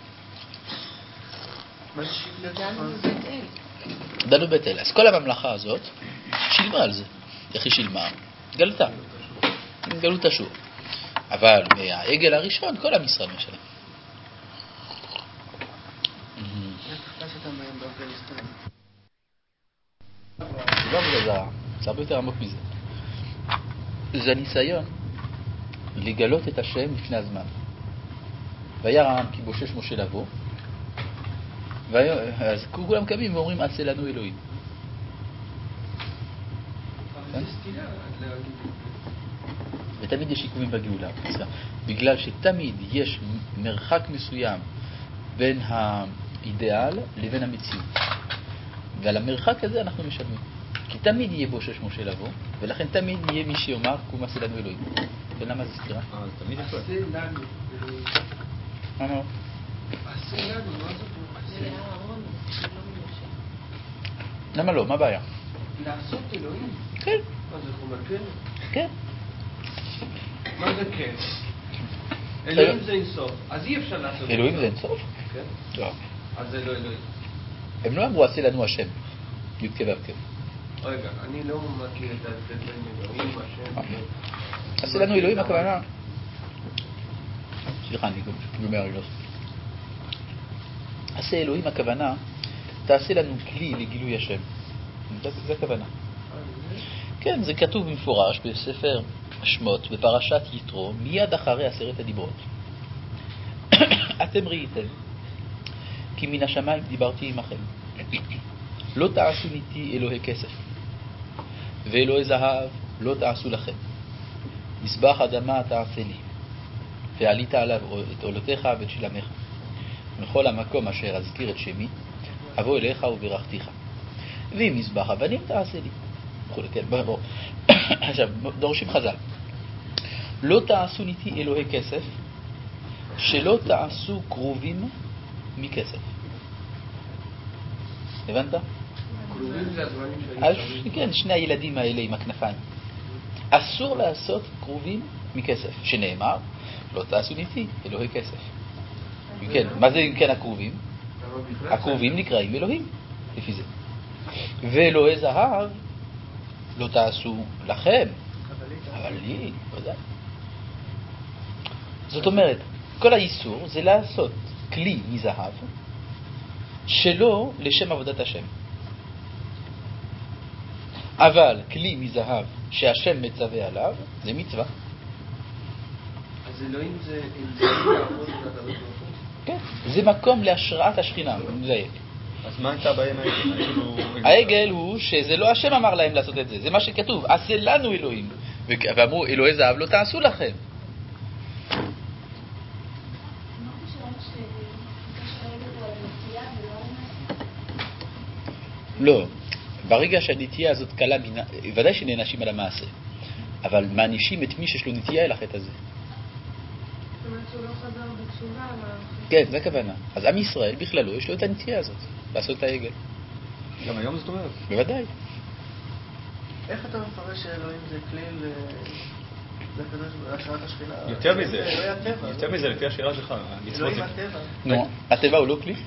מה זה שבטי דנו הצפון? בבית אל. דנו בית אל. אז כל הממלכה הזאת שילמה על זה. איך היא שילמה? גלתה. גלות אשור. אבל מהעגל הראשון כל עם ישראל משלם. איך תפסת מהם באפגניסטן? זה הרבה יותר עמוק מזה. זה הניסיון לגלות את השם לפני הזמן. וירא העם כי בושש משה לבוא, אז כולם קמים ואומרים עשה לנו אלוהים. אבל זה סתירה להגיד. ותמיד יש עיכובים בגאולה, בגלל שתמיד יש מרחק מסוים בין האידאל לבין המציאות, ועל המרחק הזה אנחנו משלמים, כי תמיד יהיה בושש משה לבוא, ולכן תמיד יהיה מי שיאמר קום עשה לנו אלוהים. ולמה זה סתירה? זה תמיד יכול. עשה לנו אלוהים. מה? עשה לנו, מה זאת אומרת? זה לאהרון, זה לא ממשה. למה לא? מה הבעיה? לעשות אלוהים? כן. מה זה חומר כן? כן. מה זה כן? אלוהים זה אינסוף, אז אי אפשר לעשות אלוהים זה אינסוף? כן? לא. אז זה לא אלוהים. הם לא אמרו עשה לנו השם. י' כ' ו' כ'. רגע, אני לא מכיר את ההבדל בין אלוהים, השם. עשה לנו אלוהים הכוונה. סליחה, אני גומר לי לא. עשה אלוהים הכוונה, תעשה לנו כלי לגילוי השם. זה הכוונה. כן, זה כתוב במפורש בספר שמות, בפרשת יתרו, מיד אחרי 10 הדיברות. אתם ראיתם, כי מן השמיים דיברתי עמכם. לא תעשו איתי אלוהי כסף, ואלוהי זהב לא תעשו לכם. מזבח אדמה תעשה לי, ועלית עליו את עולותיך ואת שלמך. מכל המקום אשר אזכיר את שמי, אבוא אליך וברכתיך. ואם מזבח אבנים תעשה לי. עכשיו, דורשים חז"ל. לא תעשו איתי אלוהי כסף, שלא תעשו קרובים מכסף. הבנת? קרובים זה הזמנים שהיו. כן, שני הילדים האלה עם הכנפיים. אסור לעשות קרובים מכסף, שנאמר, לא תעשו איתי אלוהי כסף. כן, מה זה אם כן הקרובים? הקרובים נקראים אלוהים, לפי זה. ואלוהי זהב לא תעשו לכם, אבל לי, ודאי. זאת אומרת, כל האיסור זה לעשות כלי מזהב שלא לשם עבודת השם. אבל כלי מזהב שהשם מצווה עליו זה מצווה. אז אלוהים זה לעבוד את הקדוש ברוך הוא? כן, זה מקום להשראת השכינה, נדייק. אז מה הייתה הבעיה עם העגל? העגל הוא שזה לא השם אמר להם לעשות את זה, זה מה שכתוב, עשה לנו אלוהים. ואמרו אלוהי זהב לא תעשו לכם. לא, ברגע שהנטייה הזאת קלה, ודאי שנענשים על המעשה, אבל מענישים את מי שיש לו נטייה אל החטא הזה. זאת אומרת שהוא לא חזר בתשובה, אבל... כן, זה הכוונה. אז עם ישראל בכללו יש לו את הנטייה הזאת, לעשות את העגל. גם היום זאת אומרת? בוודאי. איך אתה מפרש שאלוהים זה כלי להשראת השכינה? יותר מזה, לפי השאלה שלך, אלוהים הטבע. נו, הטבע הוא לא כלי?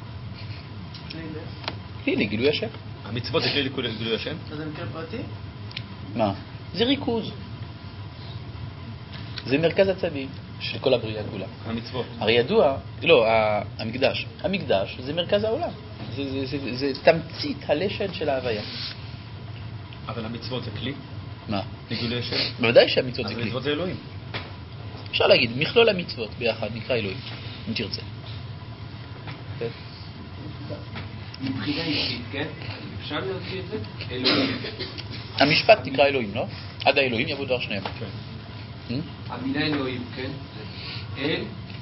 כלי לגילוי השם. המצוות זה כלי לגילוי השם? אז זה מקרה פרטי? מה? זה ריכוז. זה מרכז הצבים של כל הבריאה כולה. המצוות. הרי ידוע, לא, המקדש. המקדש זה מרכז העולם. זה תמצית הלשד של ההוויה. אבל המצוות זה כלי? מה? לגילוי השם? בוודאי שהמצוות זה אז כלי. המצוות זה אלוהים. אפשר להגיד, מכלול המצוות ביחד נקרא אלוהים, אם תרצה. מבחינה אישית, כן? אפשר להוציא את זה? אלוהים. המשפט נקרא אלוהים, לא? עד האלוהים יבוא דבר שניהם. המילה אלוהים, כן? אל,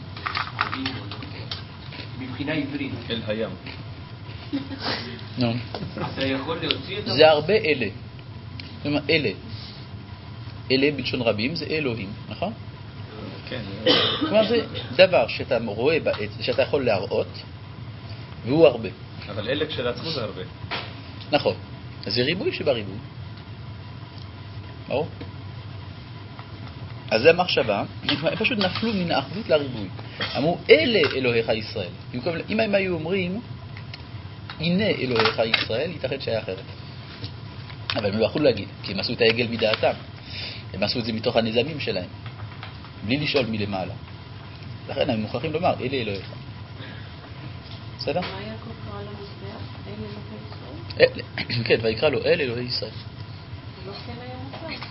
מבחינה עברית. אל הים. נו. אתה יכול להוציא את זה? זה הרבה אלה. זאת אומרת, אלה. אלה בלשון רבים זה אלוהים, נכון? כן. כלומר זה דבר שאתה רואה בעץ, שאתה יכול להראות, והוא הרבה. אבל אלה כשלעצמו זה הרבה. נכון. אז זה ריבוי שבריבוי. ברור? אז זה המחשבה, הם פשוט נפלו מן האחדות לריבוי. אמרו, אלה אלוהיך ישראל. אם הם היו אומרים, הנה אלוהיך ישראל, ייתכן שהיה אחרת. אבל הם לא יכולו להגיד, כי הם עשו את העגל מדעתם. הם עשו את זה מתוך הנזמים שלהם, בלי לשאול מלמעלה. לכן הם מוכרחים לומר, אלה אלוהיך. בסדר? מה יעקב קרא למזבח? אלה אלוהי ישראל? כן, ויקרא לו, אלה אלוהי ישראל. לא כן היה מותר.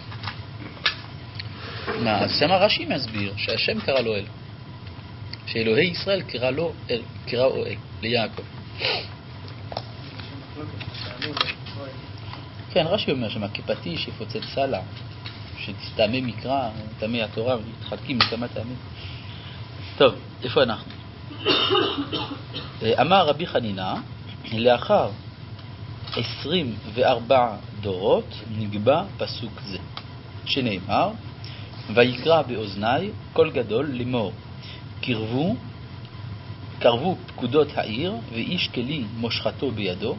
מה, אז שמה רש"י מסביר שהשם קרא לו אל. שאלוהי ישראל קרא לו אל, קראו אל, ליעקב. כן, רש"י אומר שמה, כפטיש יפוצץ סלע, שטעמי מקרא, טעמי התורה, מתחלקים לכמה טעמים. טוב, איפה אנחנו? אמר רבי חנינה, לאחר 24 דורות נקבע פסוק זה, שנאמר, ויקרא באוזני קול גדול לאמור, קרבו פקודות העיר, ואיש כלי מושכתו בידו,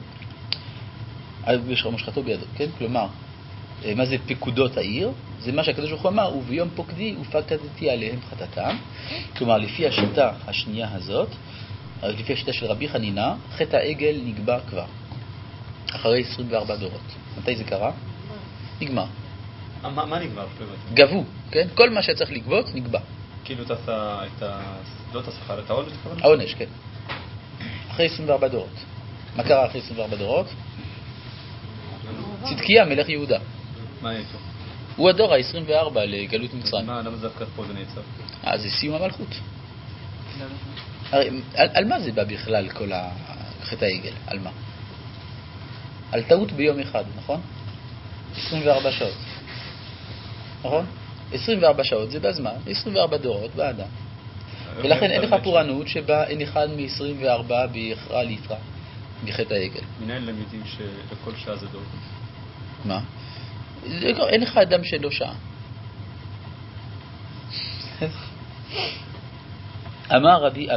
כן? כלומר, מה זה פקודות העיר? זה מה שהקדוש ברוך הוא אמר, וביום פוקדי ופקדתי עליהם חטאתם. כלומר, לפי השיטה השנייה הזאת, לפי השיטה של רבי חנינה, חטא העגל נקבע כבר, אחרי 24 דורות. מתי זה קרה? נגמר. מה נגמר? גבו, כן? כל מה שצריך לגבות נקבע. כאילו את השכר, את העונש? העונש, כן. אחרי 24 דורות. מה קרה אחרי 24 דורות? צדקיה, מלך יהודה. מה היה איתו? הוא הדור ה-24 לגלות מצרים. למה זה דווקא פה זה נעצר? זה סיום המלכות. על מה זה בא בכלל כל חטא העגל? על מה? על טעות ביום אחד, נכון? 24 שעות. נכון? 24 שעות זה בזמן, 24 דורות באדם. ולכן אין לך פורענות שבה אין אחד מ-24 ביחרה ליטרה מחטא העגל. מנהל הם יודעים שלכל שעה זה דור? מה? אין לך אדם שלא שעה. אמר רבי,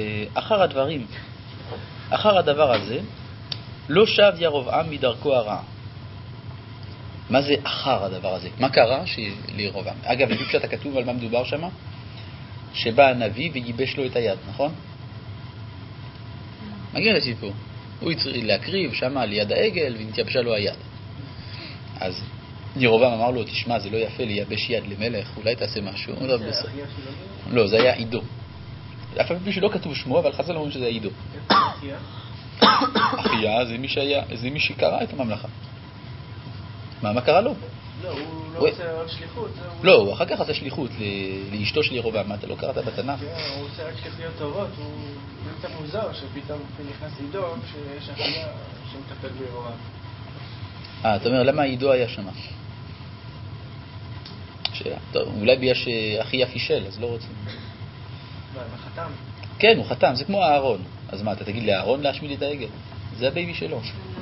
אחר הדבר הזה, לא שב ירבעם מדרכו הרעה. מה זה אחר הדבר הזה? מה קרה לירבעם? אגב, לפי פשט הכתוב על מה מדובר שמה? שבא הנביא וייבש לו את היד, נכון? מגיע לסיפור. הוא צריך להקריב שמה ליד העגל ונתייבשה לו היד. אז ירבעם אמר לו, תשמע, זה לא יפה לייבש יד למלך, אולי תעשה משהו. לא, זה היה עידו. אף פעם שלא כתוב שמו, אבל חז"ל אומרים שזה עידו. אחיה זה מי שקרא את הממלכה. מה קרה לו? לא, הוא לא עושה עוד שליחות. לא, הוא אחר כך עושה שליחות לאשתו של ירבעם. מה, אתה לא קראת בתנ"ך? הוא עושה רק שליחויות טובות, הוא קצת מוזר שפתאום נכנס עידו שיש אחיה שמטפל בירבעם. אתה אומר, למה עידו היה שמה? שאלה. טוב, אולי בגלל שאחיה פישל, אז לא רוצים. וחתם. כן, הוא חתם, זה כמו הארון. אז מה, אתה תגיד לארון להשמיד את העגל? זה הבייבי שלו.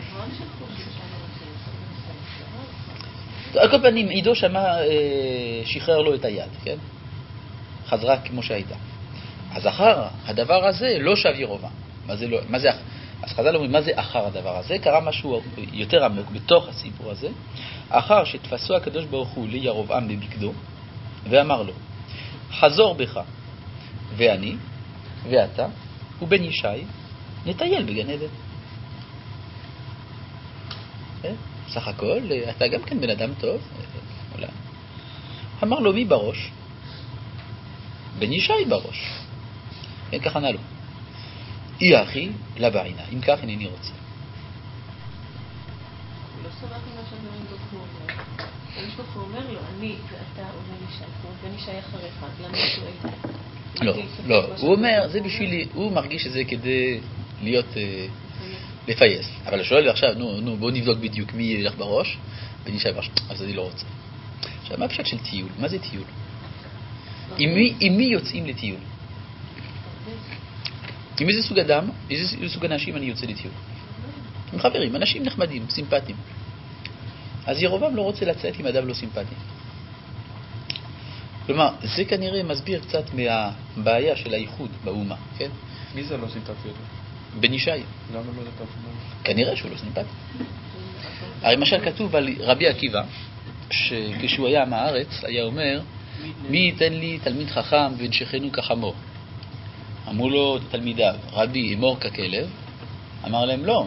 על כל פנים, עידו שמה שחרר לו את היד, כן? חזרה כמו שהייתה. אז אחר הדבר הזה לא שב ירבעם. מה זה אחר? אז חז"ל אומרים, מה זה אחר הדבר הזה? קרה משהו יותר עמוק בתוך הסיפור הזה. אחר שתפסו הקדוש ברוך הוא לירבעם בבגדו, ואמר לו, חזור בך, ואני, ואתה, ובן ישי, נטייל בגן עדן. סך הכל, אתה גם כן בן אדם טוב. אולי. אמר לו, מי בראש? בן ישי בראש. כן, כך ענה לו. אי אחי לבעינה, אם כך אינני רוצה. לא סבך מה שאומרים בו אומר. יש בו אומר לו, אני ואתה ובן ישי, בן ישי אחריך, אז למה הוא שואל? לא, הוא אומר, זה בשבילי, הוא מרגיש את זה כדי להיות, לפייס. אבל הוא שואל עכשיו, נו, בוא נבדוק בדיוק מי ילך בראש, בן ישי בראש, אז אני לא רוצה. עכשיו, מה הפשט של טיול? מה זה טיול? עם מי יוצאים לטיול? עם איזה סוג אדם, איזה סוג אנשים אני יוצא לטיול? עם חברים, אנשים נחמדים, סימפטיים. אז ירבעם לא רוצה לצאת עם אדם לא סימפטי. כלומר, זה כנראה מסביר קצת מהבעיה של הייחוד באומה, כן? מי זה לא סימפטי אותו? בן ישי. למה לא נתן? כנראה שהוא לא סימפטי. הרי למשל כתוב על רבי עקיבא, שכשהוא היה מהארץ, היה אומר, מי ייתן לי תלמיד חכם ונשכנו כחמור? אמרו לו תלמידיו, רבי, אמור ככלב? אמר להם לא,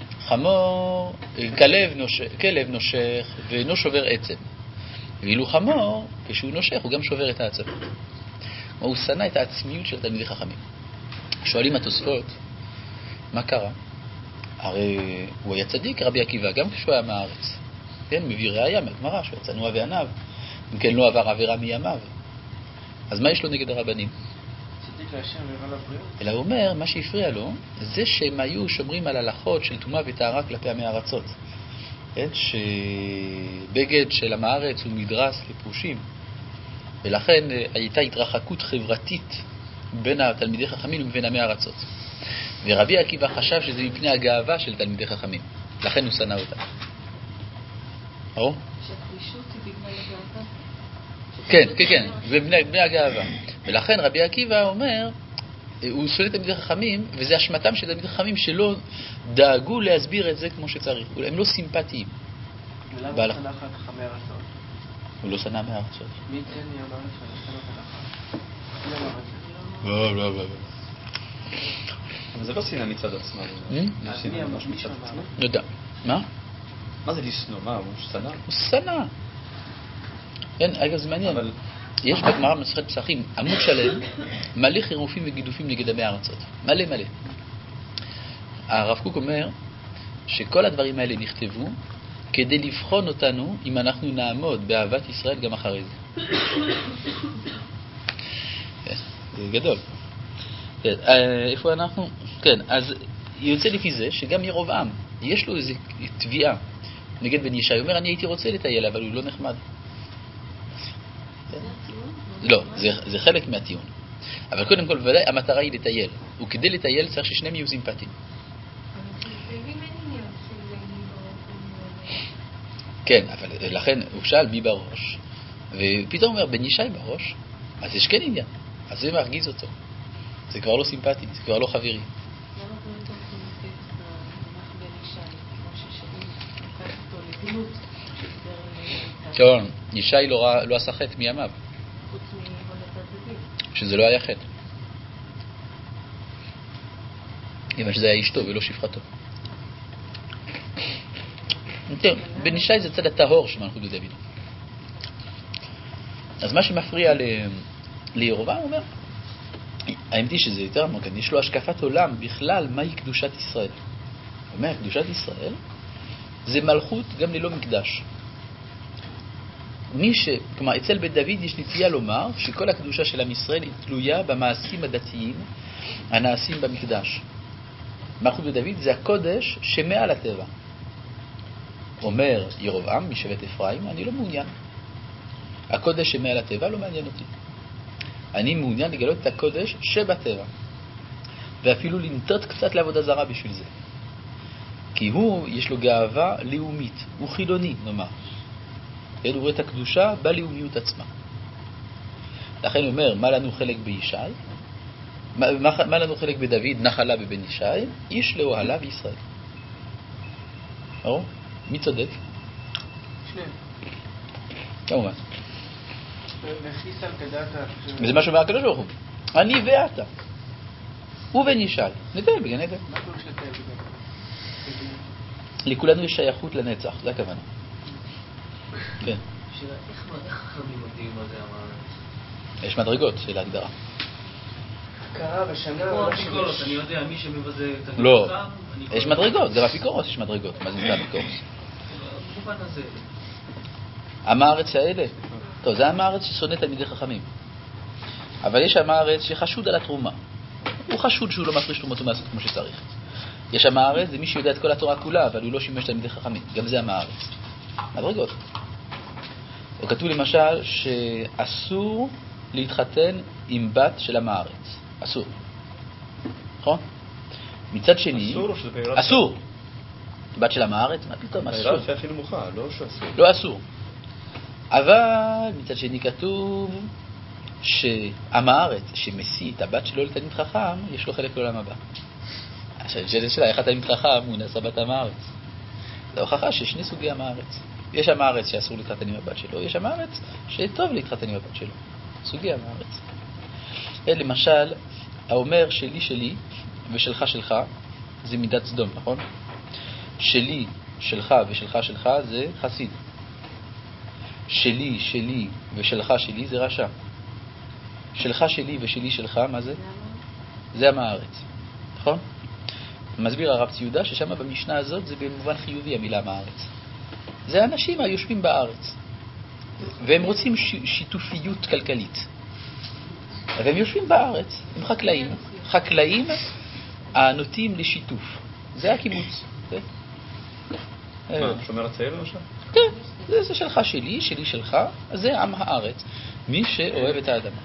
כלב נושך ואינו שובר עצם, ואילו חמור כשהוא נושך הוא גם שובר את העצם. הוא שנא את העצמיות של תלמידי חכמים. שואלים התוספות, מה קרה? הרי הוא היה צדיק רבי עקיבא גם כשהוא היה מהארץ, כן, מביא ראיה מהגמרא שהוא צנוע ועניו, אם כן לא עבר עבירה מימיו, אז מה יש לו נגד הרבנים? צדיק להשם ורע לבריאות. אלא הוא אומר, מה שהפריע לו זה שהם היו שומרים על הלכות של טומאה וטהרה כלפי עמי הארצות, כן? שבגד של עם הארץ הוא מדרס לפרושים, ולכן הייתה התרחקות חברתית בין התלמידי חכמים ובין עמי הארצות, ורבי עקיבא חשב שזה מפני הגאווה של תלמידי חכמים, לכן הוא שנא אותם. שהפרישות היא בגלל הגאווה? כן, ובני הגאווה. ולכן רבי עקיבא אומר, הוא שונא תלמידי חכמים, וזה אשמתם של תלמידי חכמים שלא דאגו להסביר את זה כמו שצריך. הם לא סימפטיים. ולמה הוא שנא אחר כך מהארצות? הוא לא שנא מהארצות. מי ייתן לי אמר את זה? לא אמר את זה. לא. אבל זה לא שנאה מצד עצמה. זה שנאה ממש מצד עצמה. לא יודע. מה? מה זה לשנוא? מה, הוא שנא? הוא שנא. כן, אגב זה מעניין. יש בגמרא מסכת פסחים עמוד שלם מלא חירופים וגידופים נגד עמי הארצות. מלא. הרב קוק אומר שכל הדברים האלה נכתבו כדי לבחון אותנו אם אנחנו נעמוד באהבת ישראל גם אחרי זה. זה גדול. איפה אנחנו? כן, אז יוצא לפי זה שגם ירבעם יש לו איזו תביעה נגד בן ישי. הוא אומר, אני הייתי רוצה לטייל, אבל הוא לא נחמד. לא, זה חלק מהטיעון. אבל קודם כל, ודאי, המטרה היא לטייל. וכדי לטייל צריך ששניהם יהיו סימפטיים. כן, אבל לכן הוא שאל מי בראש. ופתאום הוא אומר, בן ישי בראש, אז יש כן עניין. אז זה מרגיז אותו. זה כבר לא סימפטי, זה כבר לא חברי. למה אתה לא טוב קונטקסט במונח בן ישי, כמו ששאול לקח אותו לגנות, שדיבר על... כן, ישי לא עשה חטא מימיו. חוץ מהולדת הדין. שזה לא היה חטא. כיוון שזה היה אשתו ולא שפחתו. כן, בן ישי זה צד הטהור של מלכות דוד. אז מה שמפריע לירבעם, הוא אומר, האמת היא שזה יותר עמוק, יש לו השקפת עולם בכלל מהי קדושת ישראל. הוא אומר, קדושת ישראל זה מלכות גם ללא מקדש. כלומר, אצל בית דוד יש נטייה לומר שכל הקדושה של עם ישראל היא תלויה במעשים הדתיים הנעשים במקדש. מלכות בית דוד זה הקודש שמעל הטבע. אומר ירבעם משבט אפרים, אני לא מעוניין. הקודש שמעל הטבע לא מעניין אותי. אני מעוניין לגלות את הקודש שבטבע. ואפילו לנטות קצת לעבודה זרה בשביל זה. כי יש לו גאווה לאומית. הוא חילוני, נאמר. הוא רואה את הקדושה בלאומיות עצמה. לכן הוא אומר, מה לנו חלק בישי? מה לנו חלק בדוד? נחלה בבן ישי? איש לאוהלה וישראל. מי צודק? שניהם. כמובן. וחיסל כדאתה. וזה מה שאומר הקדוש ברוך הוא. אני ואתה. הוא בן ישי. נטייל בגן עדן. מה פירוש לטייל בגן עדן? לכולנו יש שייכות לנצח, זה הכוונה. כן. איך חכמים עובדים מה זה המערכת? יש מדרגות של ההגדרה. הכרה בשנה... כמו אפיקורוס, אני יודע, מי שמבזה את הגדול לא, חכם... יש מדרגות, גם אפיקורוס יש מדרגות. מה זה נקרא אפיקורוס? במובן הזה. עם הארץ האלה? טוב, זה עם הארץ ששונא תלמידי חכמים. אבל יש עם הארץ שחשוד על התרומה. הוא חשוד שהוא לא מפריש תרומות ומעשות כמו שצריך. יש עם הארץ, זה מי שיודע את כל התורה כולה, אבל הוא לא שימש תלמידי חכמים. גם זה עם הארץ. מדרגות. וכתוב למשל שאסור להתחתן עם בת של עם הארץ. אסור. נכון? מצד שני... אסור או שזה בהיררכיה? אסור. בת של עם הארץ? מה פתאום? אסור. בהיררכיה הכי נמוכה, לא שאסור. לא אסור. אבל מצד שני כתוב שעם הארץ שמסיא את הבת שלו לתלמיד חכם, יש לו חלק לעולם הבא. עכשיו, שאלה שלה, איך התלמיד חכם הוא נעשה בת עם הארץ? זה הוכחה שיש שני סוגי עם הארץ. יש עם הארץ שאסור להתחתן עם הבת שלו, יש עם הארץ שטוב להתחתן עם הבת שלו. סוגיה מהארץ. למשל, האומר שלי ושלך שלך זה מידת סדום, נכון? שלי, שלך ושלך שלך זה חסיד. שלי ושלך שלי זה רשע. שלך שלי ושלי שלך, מה זה? זה עם הארץ, נכון? מסביר הרב ציודה ששם במשנה הזאת זה במובן חיובי המילה עם הארץ. זה אנשים היושבים בארץ והם רוצים שיתופיות כלכלית, והם יושבים בארץ, הם חקלאים הנוטים לשיתוף. זה הקיבוץ. שומר הצעיר למשל? כן, זה שלך שלי, שלי שלך, זה עם הארץ, מי שאוהב את האדמה.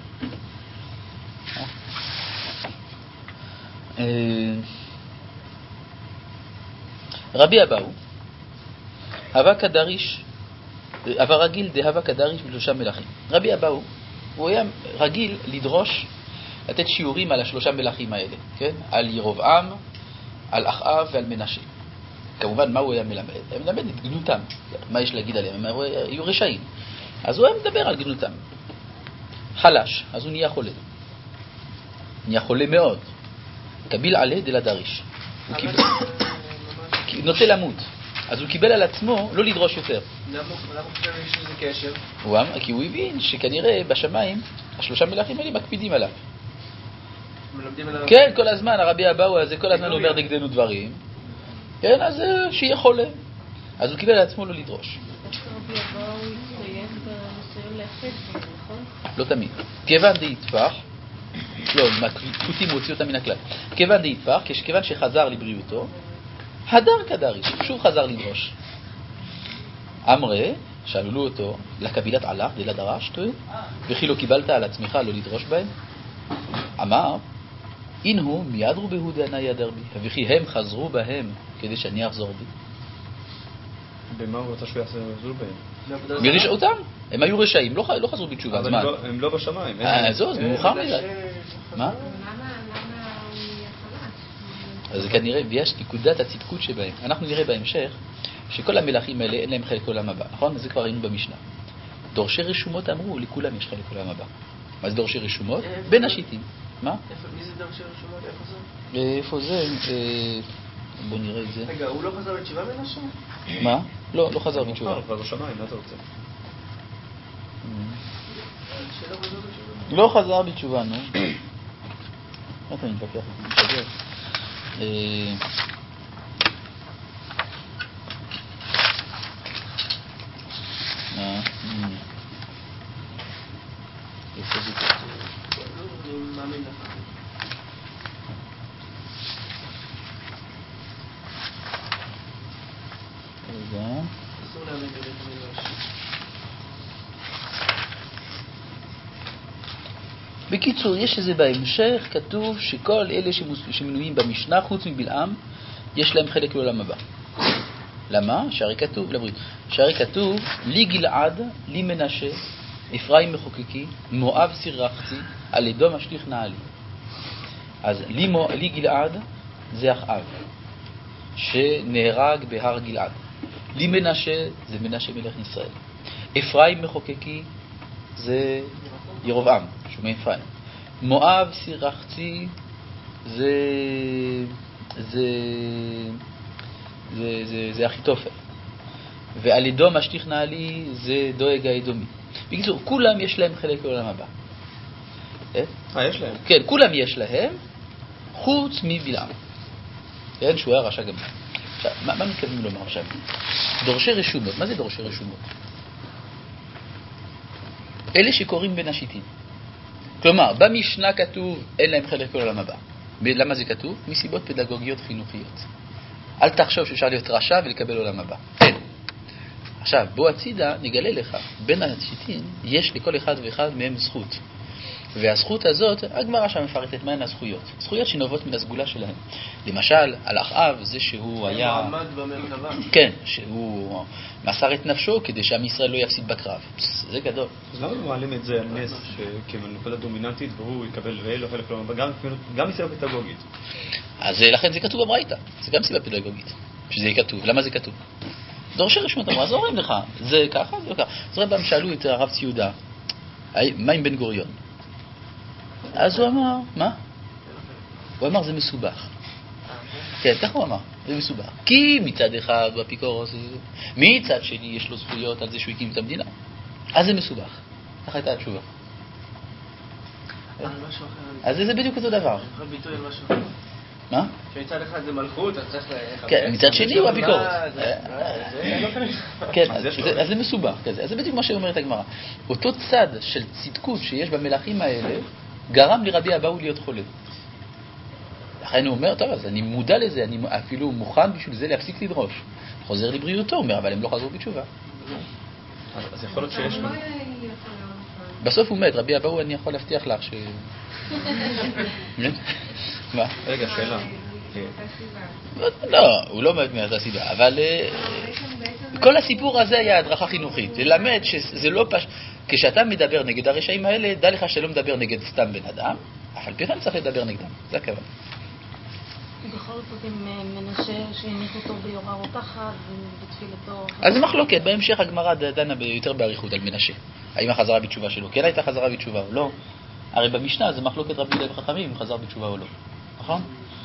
רבי אבאו הווה כדריש, הווה רגיל דהווה כדריש בשלושה מלכים. רבי אבאו הוא היה רגיל לדרוש, לתת שיעורים על השלושה מלכים האלה, כן? על ירבעם, על אחאב ועל מנשה. כמובן, מה הוא היה מלמד? הוא היה מלמד את גנותם. מה יש להגיד עליהם? הם היו רשעים. אז הוא היה מדבר על גנותם. חלש, אז הוא נהיה חולה. נהיה חולה מאוד. קביל עלה דלדריש. הוא נוטה למות. אז הוא קיבל על עצמו לא לדרוש יותר. למה הוא חושב שיש איזה קשר? כי הוא הבין שכנראה בשמיים השלושה מלכים האלה מקפידים עליו. מלמדים עליו? כן, כל הזמן, הרבי אבאו הזה כל הזמן אומר נגדנו דברים. כן, אז שיהיה חולה. אז הוא קיבל על עצמו לא לדרוש. רבי אבאו הצטיין בניסיון לאחד, נכון? לא תמיד. כיוון דהתפח, לא, מהקפוטים הוא הוציא אותם מן הכלל. כיוון דהתפח, כיוון שחזר לבריאותו, הדר כדריש, שוב חזר לדרוש. אמרה, שאלו אותו, לקבילת הלך דלדרש, וכי לא קיבלת על עצמך לא לדרוש בהם? אמר, אינהו מידרו בהודנה ידר בי, וכי הם חזרו בהם כדי שאני אחזור בי. במה הוא רוצה שהוא יחזור בהם? מרשעותם. הם היו רשעים, לא חזרו בתשובה. אבל הם לא בשמיים. זו, זה מאוחר מדי. מה? למה הוא יהיה חלש? אז כנראה, ויש נקודת הצדקות שבהם. אנחנו נראה בהמשך שכל המלכים האלה אין להם חלק עולם הבא, נכון? זה כבר ראינו במשנה. דורשי רשומות אמרו, לכולם יש חלק עולם הבא. מה זה דורשי רשומות? בין השיטים. מה? מי זה דורשי רשומות? איפה זה? בוא נראה את זה. רגע, הוא לא חזר בתשובה מנשה? מה? לא חזר בתשובה. הוא כבר בשמיים, מה אתה רוצה? לא חזר בתשובה, נו. מה אתה מתווכח? משגר. איפה זה כתוב? אני מאמין לך. רגע. אסור להאמין בבית המדרש. בקיצור, יש איזה בהמשך, כתוב שכל אלה שמנויים במשנה, חוץ מבלעם, יש להם חלק לעולם הבא. למה? שהרי כתוב, לי גלעד, לי מנשה, אפרים מחוקקי, מואב סיר רחצי, על אדום השליך נעלי. אז לי גלעד זה אחאב, שנהרג בהר גלעד. לי מנשה זה מנשה מלך ישראל. אפרים מחוקקי זה ירבעם, שהוא מאפרים. מואב סיר רחצי זה אחיתופל. ועל אדום השליך נעלי זה דואג האדומי. בקיצור, כולם יש להם חלק לעולם הבא. יש להם? כן, כולם יש להם, חוץ מבלעם. כן, שהוא היה רשע גם. עכשיו, מה מתכוונים לומר עכשיו? דורשי רשומות. מה זה דורשי רשומות? אלה שקוראים בין השיטים. כלומר, במשנה כתוב, אין להם חלק לעולם הבא. למה זה כתוב? מסיבות פדגוגיות חינוכיות. אל תחשוב שאפשר להיות רשע ולקבל עולם הבא. כן. עכשיו, בוא הצידה, נגלה לך, בין השיטים יש לכל אחד ואחד מהם זכות. והזכות הזאת, הגמרא שם מפרטת מהן הזכויות. זכויות שנובעות מן הסגולה שלהם. למשל, על אחאב, זה שהוא היה... מעמד במרכבה. כן, שהוא מסר את נפשו כדי שעם ישראל לא יפסיד בקרב. זה גדול. אז למה לא מעלים את זה על נס כמנקודה דומיננטית והוא יקבל ואלו חלק לעולם הבא, גם מסיבה פדגוגית? אז לכן זה כתוב בברייתא. זה גם סיבה פדגוגית, שזה יהיה כתוב. למה זה כתוב? דורשי רשמיות אמרו, אז אומרים לך, זה ככה, זה ככה. אז רבם שאלו את הרב ציודה, מה עם בן גוריון? אז הוא אמר, מה? הוא אמר, זה מסובך. כן, ככה הוא אמר, זה מסובך. כי מצד אחד באפיקורוס, מצד שני יש לו זכויות על זה שהוא הקים את המדינה. אז זה מסובך. ככה הייתה התשובה. אז זה בדיוק אותו דבר. יכול ביטוי על משהו אחר. מה? שמצד אחד זה מלכות, אז צריך כן, מצד שני הוא אפיקורוס. כן, אז זה מסובך כזה. אז זה בדיוק מה שאומרת הגמרא. אותו צד של צדקות שיש במלכים האלה, גרם לרבי אבאו להיות חולה. לכן הוא אומר, טוב, אז אני מודע לזה, אני אפילו מוכן בשביל זה להפסיק לדרוש. חוזר לבריאותו, אומר, אבל הם לא חזרו בתשובה. אז יכול להיות שיש... בסוף הוא מת, רבי אבאו, אני יכול להבטיח לך ש... מה? רגע, שאלה. לא, הוא לא מת מאותה סיבה, אבל כל הסיפור הזה היה הדרכה חינוכית. ללמד שזה לא פשוט... כשאתה מדבר נגד הרשעים האלה, דע לך שלא מדבר נגד סתם בן אדם, אבל פתאום צריך לדבר נגדם. זה הכוונה. בכל זאת עם מנשה שהניח אותו ביורר תחת ובתפילתו... אז זה מחלוקת, בהמשך הגמרא דנה יותר באריכות על מנשה. האם החזרה בתשובה שלו כן הייתה חזרה בתשובה או לא? הרי במשנה זה מחלוקת רבי יהודה וחכמים אם חזר בתשובה או לא. נכון?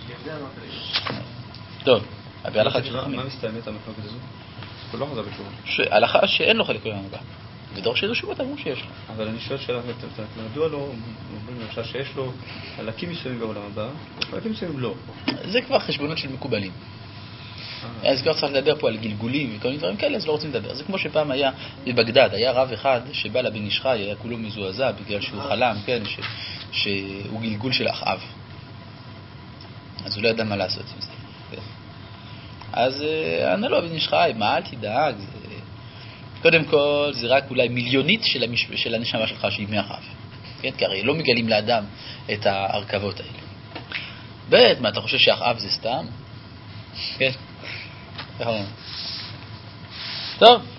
טוב, בהלכה של חכמים. מה מסתיימת המחלוקת הזו? הוא לא חזר בתשובה. הלכה שאין לו חלק בעולם הבא. ודורשי רשומות אמרו שיש לו. אבל אני שואל שאלה, מדוע לא, אומרים למשל שיש לו חלקים מסוימים בעולם הבא, וחלקים מסוימים לא. זה כבר חשבונות של מקובלים. אז כבר צריך לדבר פה על גלגולים וכל מיני דברים כאלה, אז לא רוצים לדבר. זה כמו שפעם היה בבגדד, היה רב אחד שבא לבן איש חי, היה כולו מזועזע בגלל שהוא חלם, כן, שהוא גלגול של אחאב. אז הוא לא ידע מה לעשות עם זה. אז ענה לו בן איש חי, מה אל תדאג, קודם כל זה רק אולי מיליונית של הנשמה שלך שהיא מאחאב. כן, כי הרי לא מגלים לאדם את ההרכבות האלה. ב' מה אתה חושב שאחאב זה סתם? כן. טוב.